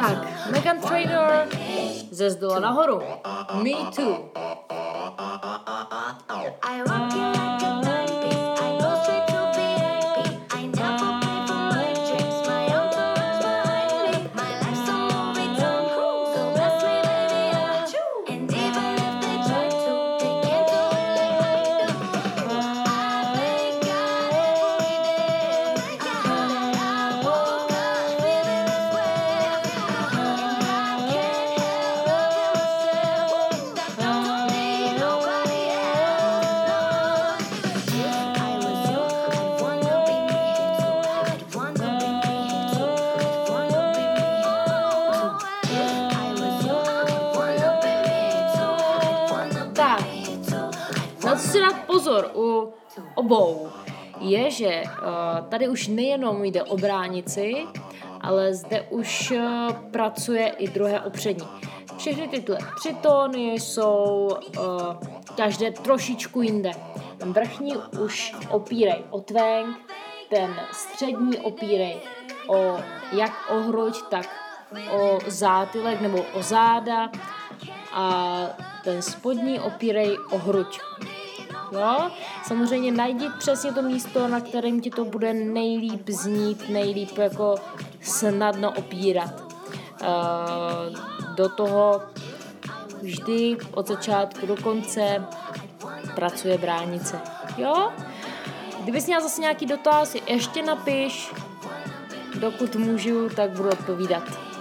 Tak, Meghan Trainor ze zdola nahoru. Me too. Na co si dát pozor u obou je, že tady už nejenom jde o bránici, ale zde už pracuje i druhé opřední. Všechny tyhle 3 tóny jsou každé trošičku jinde. Ten vrchní už opírej o tvenk, ten střední opírej jak o hruď, tak o zátylek nebo o záda a ten spodní opírej o hruď. Jo? Samozřejmě najdi přesně to místo, na kterém ti to bude nejlíp znít, nejlíp jako snadno opírat. Do toho vždy od začátku do konce pracuje bránice. Jo? Kdybys měl zase nějaký dotaz, ještě napiš, dokud můžu, tak budu odpovídat.